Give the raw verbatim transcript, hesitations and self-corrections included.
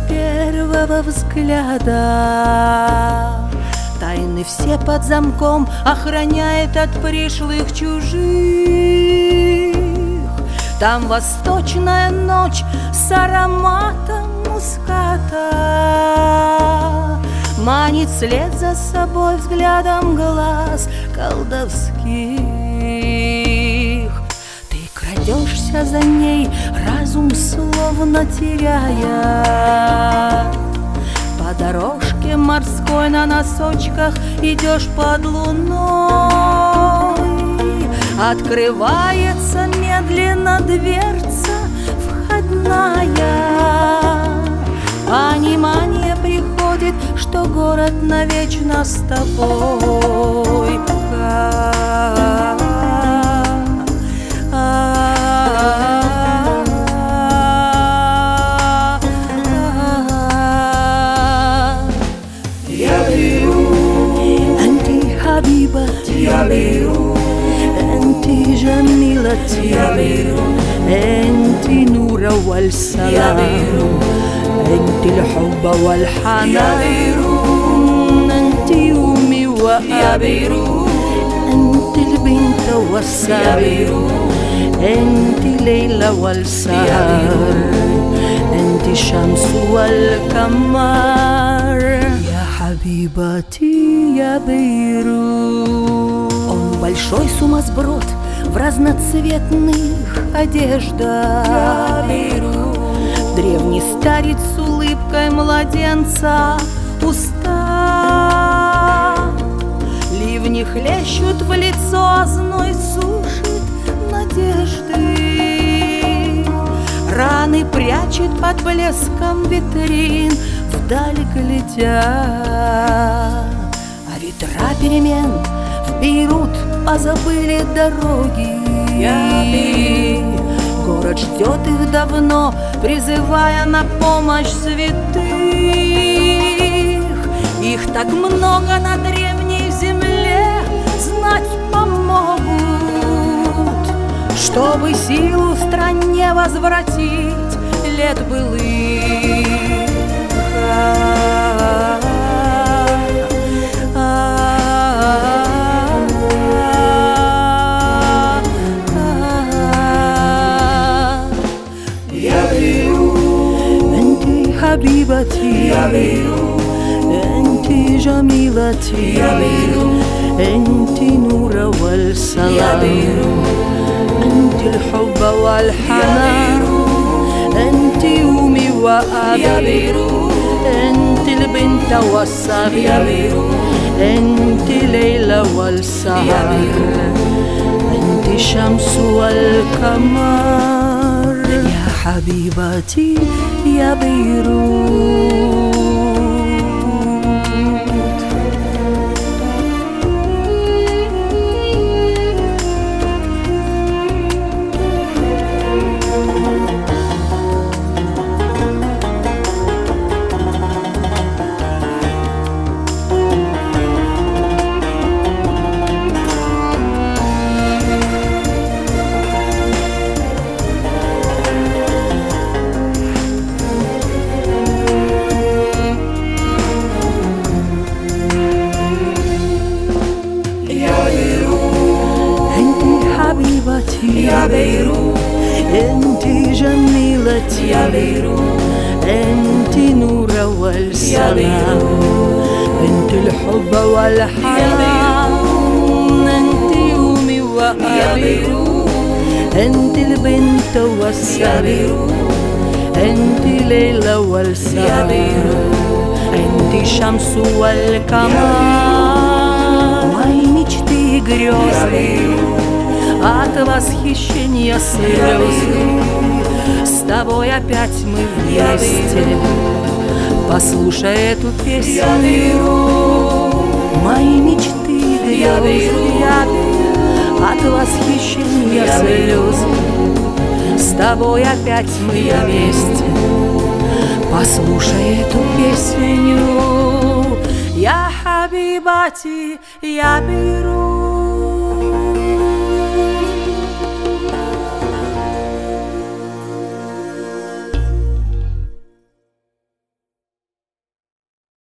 первого взгляда. Тайны все под замком охраняет от пришлых чужих. Там восточная ночь с ароматом муската манит вслед за собой взглядом глаз колдовских. Ты крадешься за ней, разум словно теряя. По дорожке морской на носочках идешь под луной. Открывается медленно дверца входная. Понимание приходит, что город навечно с тобой. يا بيرو أنت جميلة يا بيرو أنت نور والسلام يا بيرو أنت الحب يا والحنان بيرو أنت أمي يا وأبي بيرو أنت البنت يا والسهر بيرو أنت ليلى والسهر أنت الشمس والقمر يا حبيبتي يا بيروت. Он большой сумасброд в разноцветных одеждах. Древний старец с улыбкой младенца уста. Ливни хлещут в лицо, зной сушит надежды. Раны прячет под блеском витрин, вдаль глядя. А ветра перемен в Бейрут позабыли дороги. Город ждет их давно, призывая на помощь святых. Их так много на древней земле, знать помогут, чтобы силу в стране возвратить лет былых. حبيبتي يا بيرو أنت جميلتي يا بيرو أنت نور يا والسلام بيرو أنت الحب والحنان أنت أمي يا وأبي بيرو أنت البنت والسهر يا بيرو أنت ليلى يا والسهر بيرو أنت الشمس والقمر يا حبيبتي يا بيروت. يا بيرو أنت جميلتي يا بيرو أنت نور والسلام أنت الحب والحنان أنت أمي يا وأبي بيرو أنت البنت يا والسهر بيرو أنت ليلى يا والسهر بيرو أنت الشمس والقمر. Мои мечты и يا грезы بيرو от восхищения слезы. С тобой опять мы вместе. Послушай эту песню. يا بيرو Мои мечты и Я грезы беру. я беру от восхищения Я слезы. С тобой опять мы Я вместе. Послушай эту песню. Я хабибати, я беру.